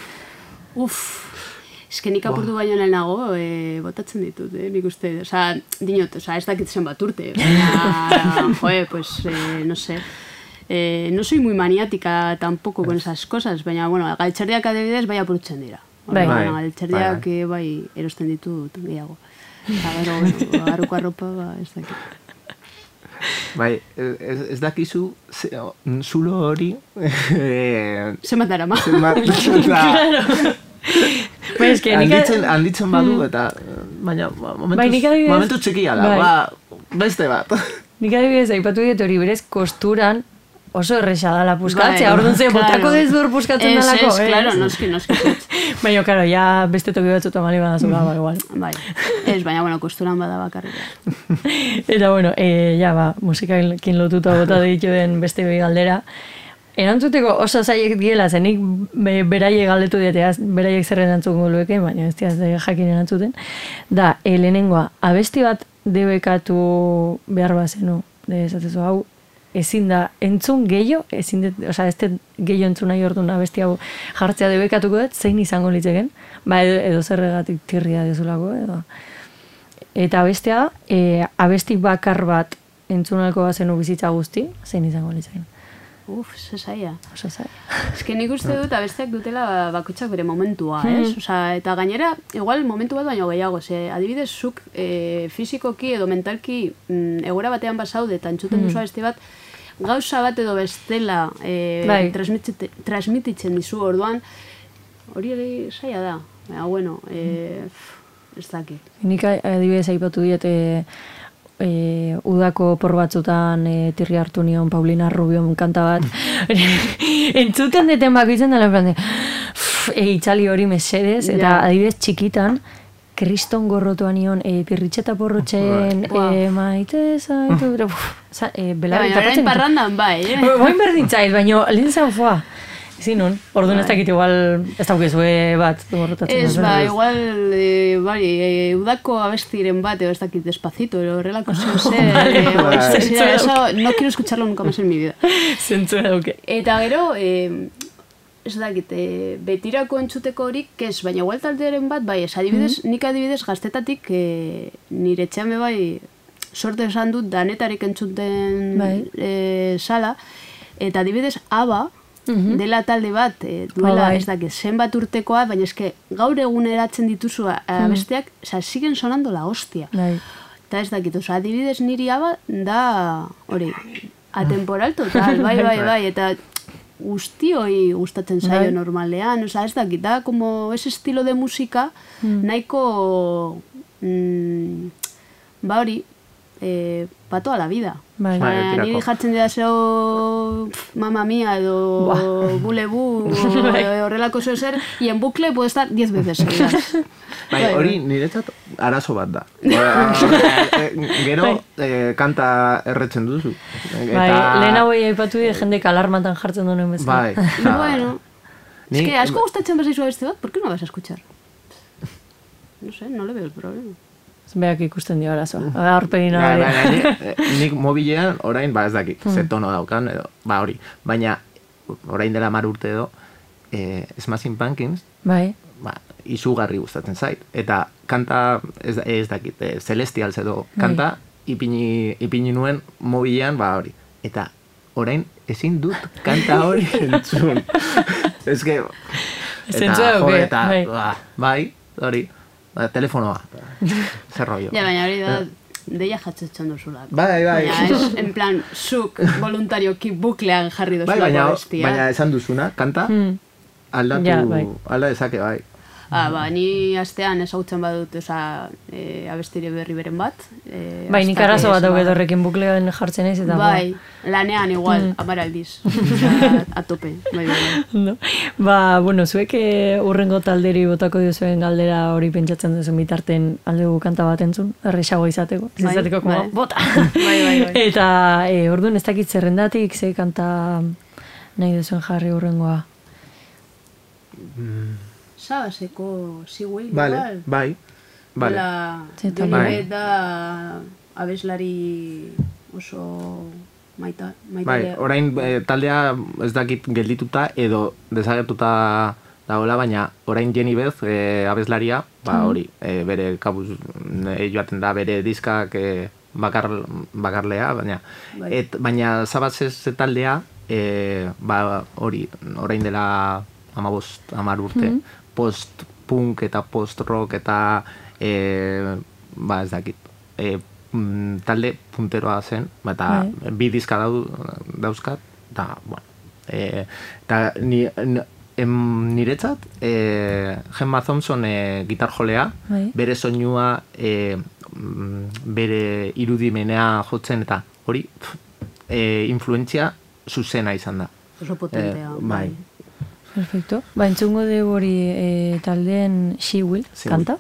Uf, eske nik apurtu baino nel nago, e, botatzen ditut, eh, nik uste, oza, dinot, oza, ez dakit zen bat urte, baina, joe, pues, eh, no sé, eh, no soy muy maniática tampoco con esas cosas, baina, bueno, galtxerdiak adibidez bai apurtzen dira. Bai, bai, galtxerdiak bai, bai, erosten ditut gehiago. Eta gero, bueno, garruko arropa, ba, ez dakit. Bai, ez, ez dakizu zulo hori... Zenbat dara ma. Zenbat, claro. Bai, eske, handitzen, handitzen badu, eta baina momentuz, bai, adibidez, momentu txikia da, bai. Ba, beste bat. Nik adibidez, aipatu dut hori berez kosturan oso erresa dala puskatzea, bai, orduan ze, claro. Botako dezur puskatzen es, dalako. Es, es, claro, noski, noski. Baina, karo, ja beste toki batzuta mali badazula, ba, igual. Bai, ez, baina, bueno, kosturan bada bakarrik. Eta, bueno, e, ja, ba, musikakin lotuta bota ditu den beste behi galdera. Erantzuteko oso zaiek diela, zenik beraiek galdetu dietea, beraiek zer erantzuko lueken, baina ez diaz jakin erantzuten. Da, e, lehenengoa, abesti bat debekatu behar bazenu, de esatezu hau, ezin da, entzun gehiago, ezin da, oza, ez gehiago entzun nahi orduan abesti hau jartzea debekatuko dut, zein izango litzeken, ba, edo, edo zerregatik tirria dezulako, edo. Eta abestea, e, abesti bakar bat entzunalko bazenu bizitza guzti, zein izango litzeken. Uf, ze zaila. Oso zaila. Ez que nik uste dut abesteak dutela bakoitzak bere momentua, ez? Osa, eta gainera, igual momentu bat baino gehiago, ze adibidez zuk e, fizikoki edo mentalki mm, egora batean basaude eta entzuten duzu abesti bat, gauza bat edo bestela e, bai. transmititzen dizu orduan, hori ere zaila da. Baina, bueno, e, ez daki. Nik adibidez aipatu diet, e, e, udako por batzutan e, tirri hartu nion Paulina Rubion kanta bat. Entzuten deten bakoitzen dela, en e, itzali hori mesedez, eta yeah. adibidez txikitan, kriston gorrotuan nion, e, pirritxeta porrotxen, wow. e, maite zaitu, e, belarri ja, tapatzen. Parrandan bai, eh? Boin berdin zait, baina lehen zan foa. Ezin nun, orduan ez dakit igual, ez daukezue bat, gorrotatzen. Ez, ba, igual, e, bari, e, udako abestiren bat, ez dakit despacito, horrelako zer, no quiero escucharlo nunca más en mi vida. Zentzu eduke. Eta gero, e, ez dakit, e, betirako entzuteko horik, ez, baina igual taldearen bat, bai, ez, adibidez, mm-hmm. nik adibidez gaztetatik e, nire etxean be bai, sorte esan dut, danetarik entzuten bai. e, sala, eta adibidez, aba, Mm-hmm. dela talde bat, e, duela oh, ez dakit, zenbat urtekoa, baina eske gaur egun eratzen dituzu abesteak, mm. oza, siguen sonando la hostia. Bai. Eta ez dakit, oza, adibidez niri aba, da, hori, atemporal total, bai, bai, bai, eta guztioi gustatzen zaio bai. Normalean, oza, ez dakit, da, como ese estilo de musika, mm. nahiko, mm, ba hori, eh, pa toda la vida. Bai. Ba, niri jartzen dira zeo Mamma Mia edo Bulebu horrelako zeo zer, y en bucle puede estar diez veces. Bai, hori niretzat arazo bat da. Gero eh, kanta erretzen duzu. Bai, lehen hau aipatu dira jendek alarmatan jartzen duen bezala. Bai. Bueno, es que asko gustatzen bezaizu abeste bat, ¿por qué no vas a escuchar? No sé, no le veo el problema. Beak ikusten dio arazoa. Aurpegin hori. Nik mobilean orain, ba ez dakit, hmm. ze tono daukan, edo, ba hori. Baina, orain dela mar urte edo, eh, Smashing Pumpkins, bai. ba, izugarri gustatzen zait. Eta kanta, ez, ez dakit, eh, Celestials edo, kanta, bai. ipini, ipini nuen mobilean, ba hori. Eta orain ezin dut kanta hori entzun. Ez que... Eta, jo, eta, bai, ba, bai hori. Ba, telefonoa, zer rollo. Ja, baina hori da, deia jatzetzen duzula. Bai, bai. Baina, es, en plan, zuk voluntarioki buklean jarri duzula. Bai, baina, baina esan duzuna, kanta, hmm. aldatu, ja, bai. alda ezake, bai. Ah, ba, ni astean ezagutzen badut, oza, e, abestire berri beren bat. E, bai, nik arazo bat hau horrekin buklean jartzen ez, eta bai, lanean igual, mm. amar aldiz. A tope, bai, bai. No? Ba, bueno, zuek urrengo talderi botako diozuen galdera hori pentsatzen duzen bitarten aldegu kanta bat entzun, errexago izateko. Ez bai, izateko, como, bai. bota! Bai, bai, bai. Eta, e, orduan ez dakit zerrendatik, ze kanta nahi duzuen jarri urrengoa. Mm. Sabaseko Seaway, vale, igual. Bai, vale. Joni Bet da abeslari oso maita, maita bai, orain eh, taldea ez dakit geldituta edo desagertuta dagoela, baina orain Jenny Beth eh, abeslaria, ba hori, eh, bere kabuz eh, joaten da bere diskak eh, bakar, bakarlea, baina bai. et, baina Sabaseko taldea eh, ba hori, orain dela hamabost, hamar urte, mm-hmm. post-punk eta post-rock eta e, ba ez dakit e, talde punteroa zen eta right. bi diska dau, dauzkat eta bueno e, eta ni, em, niretzat e, Gemma Thompson e, gitarjolea right. bere soinua e, bere irudimenea jotzen eta hori e, influentzia zuzena izan da oso potentea e, bai. Perfecto. Ba, entzungo de hori e, taldeen She Will, sí, kanta.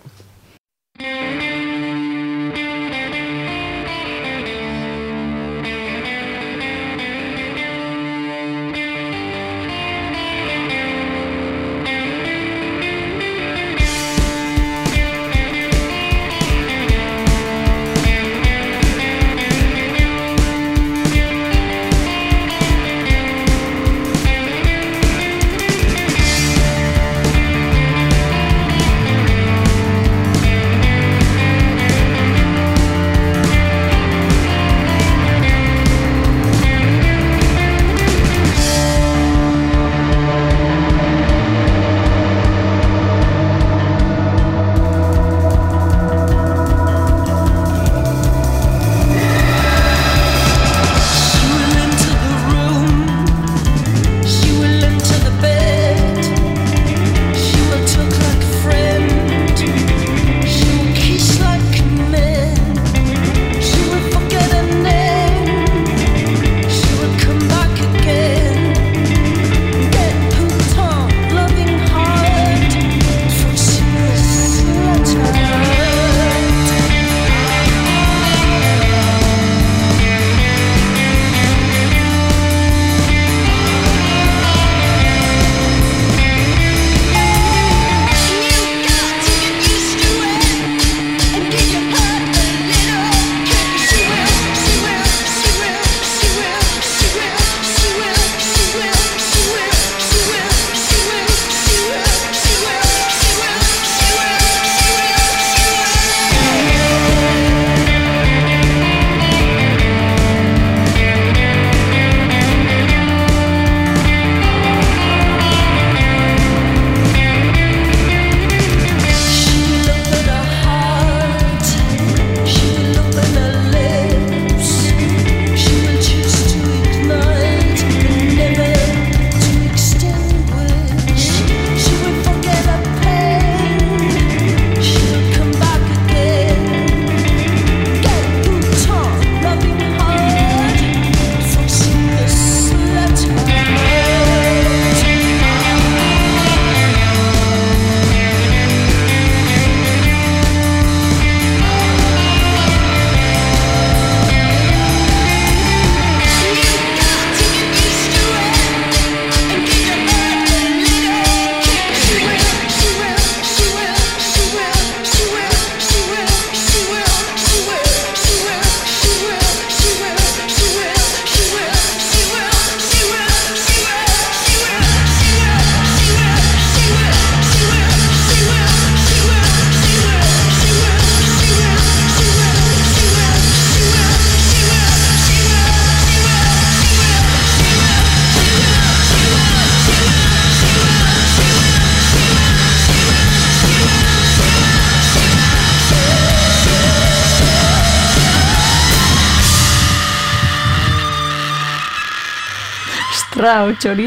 Gitarra, hotxori.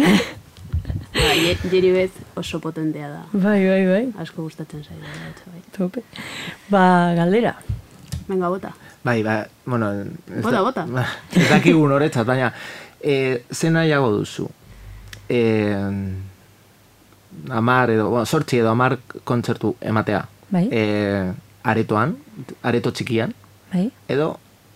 Jeri bez oso potentea da. Bai, bai, bai. Asko gustatzen zaio. Bai. Tope. Ba, galdera. Venga, bota. Bai, ba, bueno... Bota, bota. Ez dakigun horretzat, baina, e, ze nahiago duzu? E, amar edo, bueno, sortzi edo amar kontzertu ematea. Bai. E, aretoan, areto txikian. Bai. Edo,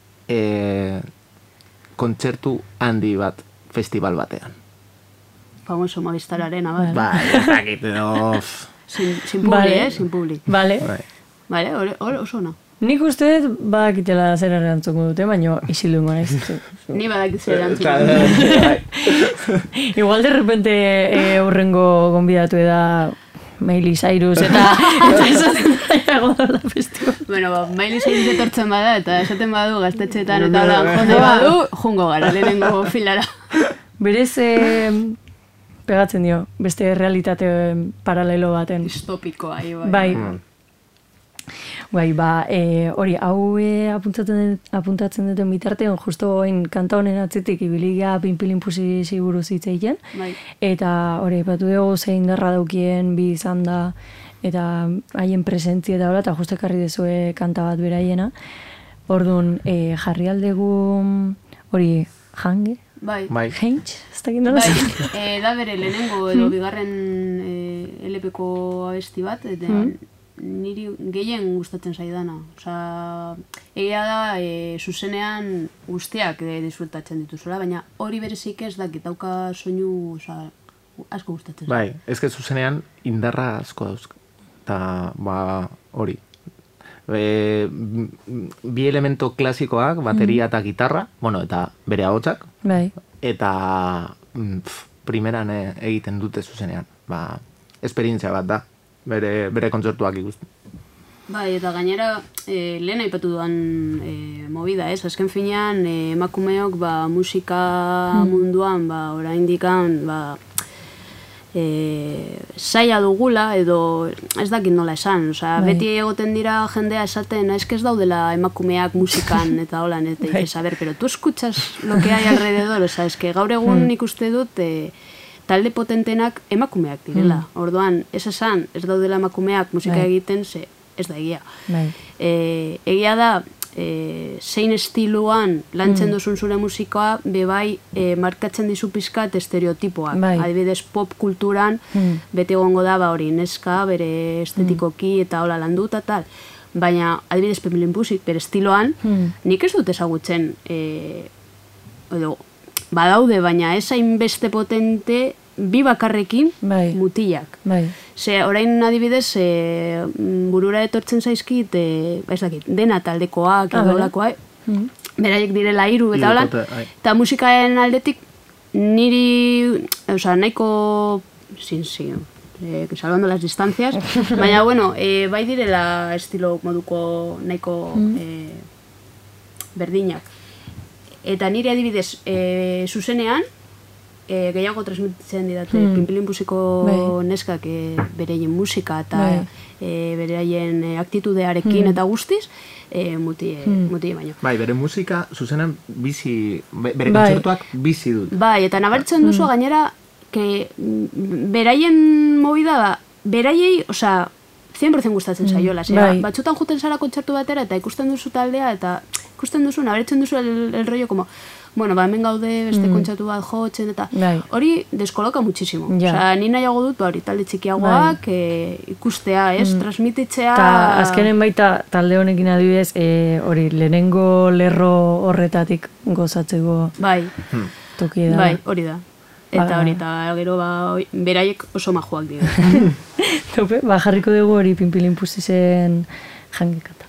e, kontzertu handi bat, festival batean. Famoso Movistar Arena, bai. Bai, ez dakit, edo... Sin, sin publi, vale. eh? Sin publi. Vale. Bai. Vale, hori oso ona. Nik uste dut badakitela zer erantzuko dute, baina isilungo naiz. Ni badakit zer erantzuko. Igual de repente e, urrengo gonbidatu eda Miley Cyrus eta eta esaten daiago da la festival. Bueno, ba, Miley Cyrus etortzen bada eta esaten badu gaztetxeetan eta hola jonde badu, jungo gara, lehenengo filara. Berez e, pegatzen dio, beste realitate paralelo baten. Distopikoa, bai. Bai. Bai, ba, e, hori, hau e, apuntatzen, apuntatzen duten bitartean, justo oin kanta honen atzetik ibiligia pinpilin pusi buruz hitz egiten. Bai. Eta hori, batu dugu zein darra daukien bi izan da, eta haien presentzia eta hola, eta justo ekarri dezue kanta bat beraiena. Orduan, e, jarri aldegu hori, jange? Bai. Bai. Heinz? Ez dakit nola bai. E, da bere lehenengo edo bigarren e, L P ko abesti bat, eta mm. niri gehien gustatzen zaidana. Osa, egia da, e, zuzenean guztiak e, disfrutatzen dituzula, baina hori berezik ez dakit, dauka soinu, osa, asko gustatzen. Bai, ezke zuzenean indarra asko dauzka. Eta, ba, hori. E, bi elemento klasikoak, bateria eta gitarra, bueno, eta bere ahotsak. Bai. Eta pf, primeran e, egiten dute zuzenean. Ba, esperientzia bat da. Bere, bere kontzertuak ikusten. Bai, eta gainera, e, lehen aipatu duan e, movida, ez? Azken finean, e, emakumeok ba, musika mm. munduan, ba, oraindikan, ba, e, zaila dugula, edo ez dakit nola esan. Osea, bai. Beti egoten dira jendea esaten, ez que ez daudela emakumeak musikan, eta holan, eta bai. A ver, pero tu escuchas lo que hay alrededor, osea, ez que gaur egun mm. ikuste dut, e, talde potentenak emakumeak direla. Mm. Orduan, ez esan, ez daudela emakumeak musika bai. Egiten, ze ez da egia. Bai. E, egia da, e, zein estiluan lantzen mm. duzun zure musikoa, bebai e, markatzen dizu pizkat estereotipoak. Bai. Adibidez, pop kulturan, mm. beti egongo da, ba hori, neska, bere estetikoki mm. eta hola landuta, tal. Baina, adibidez, Pemilin Pusik, bere estiloan, mm. nik ez dut ezagutzen, e, edo, badaude, baina ez hainbeste potente, bi bakarrekin bai. Mutilak. Bai. Ze, orain adibidez, e, burura etortzen zaizkit, e, ez dakit, dena taldekoak, edo olakoa, mm. beraiek direla hiru eta holan, eta musikaen aldetik niri, oza, nahiko, sin, sin, e, salvando las distancias, baina, bueno, e, bai direla estilo moduko nahiko mm. e, berdinak. Eta nire adibidez, e, zuzenean, e, gehiago transmititzen didate mm. Pinpilin Pusiko bai. Neskak e, bereien musika eta bai. e, bereien e, aktitudearekin mm. eta guztiz, e, muti, e, mm. muti baino. Bai, bere musika zuzenan bizi, bere bai. Kontzertuak bizi dut. Bai, eta nabaritzen duzu mm. gainera, que beraien movida da, beraiei, osea, cien por ciento gustatzen zaiola. Mm. Bai. Batzutan juten zara kontzertu batera eta ikusten duzu taldea eta ikusten duzu, nabaritzen duzu el, el rollo como, bueno, ba, hemen gaude beste mm. kontzertu bat jotzen eta bai. Hori deskoloka muchísimo. Ja. Osea, ni nahiago dut, ba, hori talde txikiagoak bai. e, ikustea, ez, mm. transmititzea. Ta azkenen baita talde honekin adibidez, e, hori lehenengo lerro horretatik gozatzeko bai. toki da. Bai, hori da. Eta hori, eta gero, ba, beraiek oso majuak dira. Tope, ba, jarriko dugu hori Pinpilin Pusisen jangekata.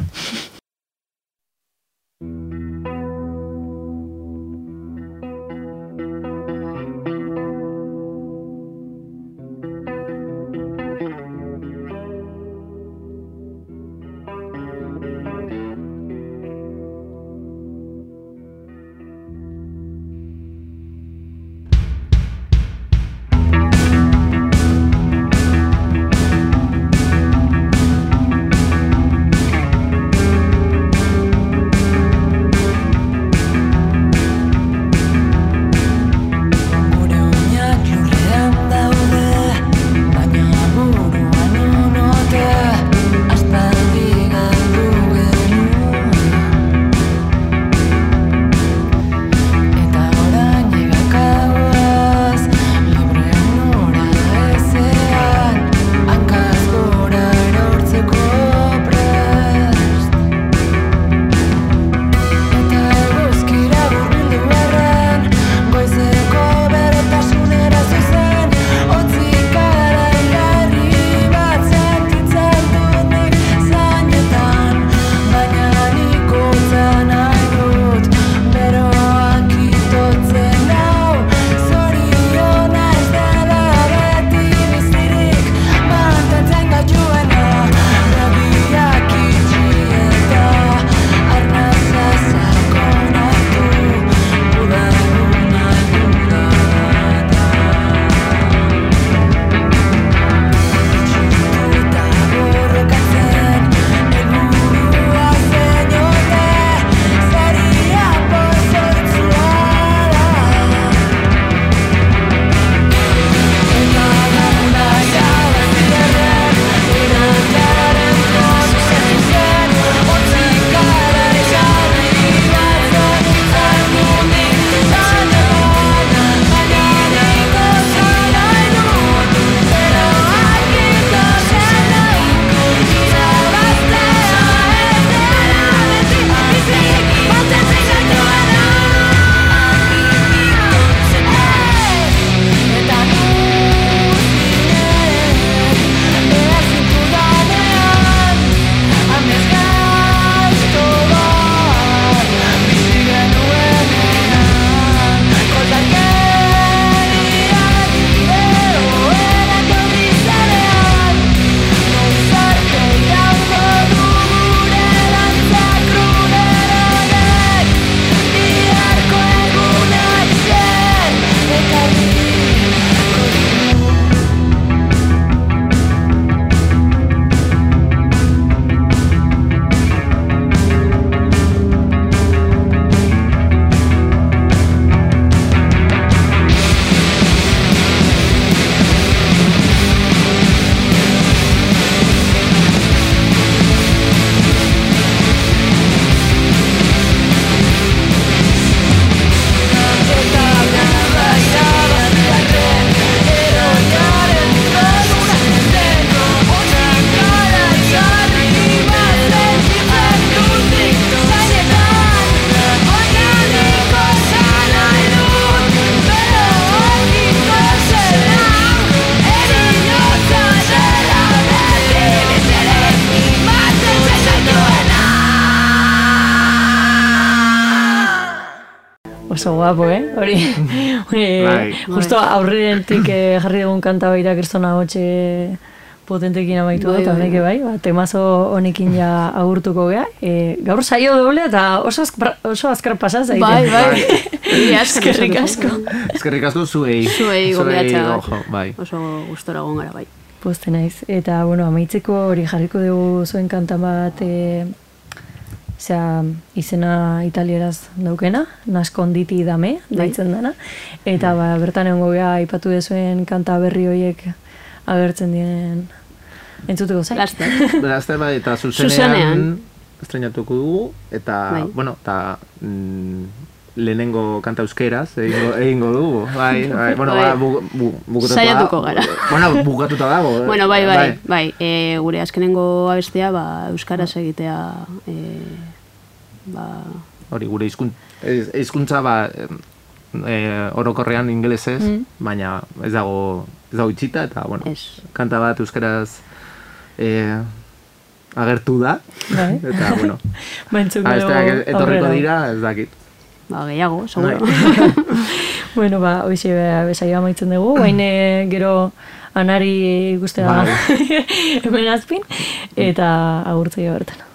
oso guapo, eh? Hori, Bai. justo aurrentik eh, jarri dugun kanta baita kristona hotxe potentekin amaitu Bai, dut, eta bai, honek bai, ba, temazo honekin ja agurtuko gea. E, gaur saio doble eta oso, azkar, oso azkar pasaz zaite. Bai, bai. Eskerrik asko. Eskerrik asko zuei. Zuei gobiatxa. ojo, bai. Oso gustora egon gara, bai. Poste naiz. Eta, bueno, amaitzeko hori jarriko dugu zuen kanta bat, e, zera, izena italieraz daukena, Nasconditi dame, daitzen dana. Eta, ba, bertan egongo gea, aipatu dezuen kanta berri horiek agertzen diren entzuteko zain. Laster. Laster bai, eta zuzenean, Zuzenean. estrenatuko dugu, eta, Bai. bueno, eta mm, lehenengo kanta euskeraz egingo, egingo dugu. Bai, bai, bueno, Bai. ba, bu, bu, bukatuta Saiatuko dago. gara. Bueno, bukatuta dago. eh, Bueno, bai, bai, bai. E, gure azkenengo abestea, ba, euskaraz egitea, e, ba... Hori, gure hizkun- ez- hizkuntza, ba, e, orokorrean ingelesez, Mm. baina ez dago, ez dago itxita, eta, bueno, Ez. kanta bat euskaraz e, agertu da, Bai. eta, bueno, Ba, entzuko abesteak dugu etorriko aurrera. dira, ez dakit. Ba, gehiago, seguro. Bueno, ba, hoxe besaio amaitzen dugu, bain eh, gero anari guztia Bai. hemen azpin, eta agurtzea bertan.